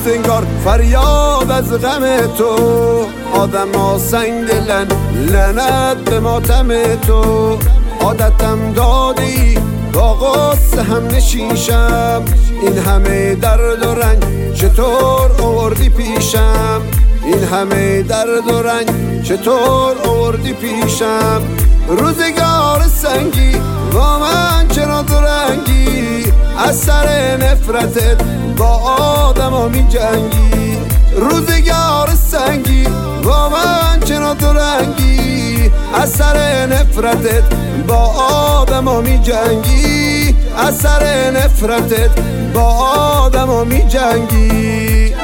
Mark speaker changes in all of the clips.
Speaker 1: روزگار فریاد از غم تو، آدم ها سنگ دلن لعنت به ماتم تو. عادتم دادی با غصه هم نشیشم، این همه درد و رنج چطور آوردی پیشم، این همه درد و رنج چطور آوردی پیشم. روزگار سنگی با من چرا دو رنگی، از سر نفرتت با آدم ها می جنگی. روزگار سنگی با من چرا دو رنگی، از سر نفرتت با آدم ها می جنگی، از سر نفرتت با آدم ها می جنگی.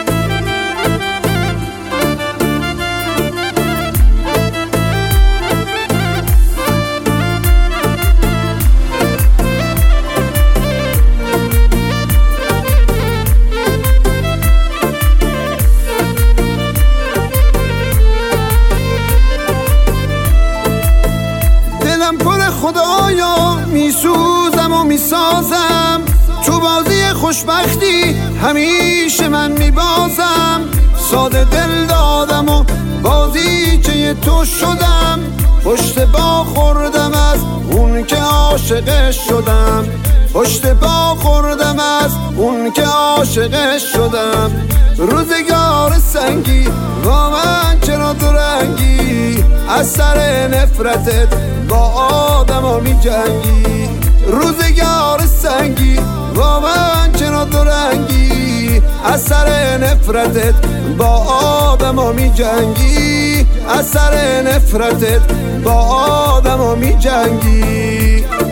Speaker 1: دلم پر خدایا میسوزم و میسازم، تو بازی خوشبختی همیشه من میبازم. ساده دل دادم و بازیچه تو شدم، پشت با خوردم از اون که عاشقش شدم، پشت با خوردم از اون که عاشقش شدم. روزگار سنگی با من چرا دو رنگی، از سر نفرتت با آدم ها می جنگی. روزگار سنگی با من چرا دو رنگی، از سر نفرتت با آدم ها می جنگی، از سر نفرتت با آدم ها می جنگی.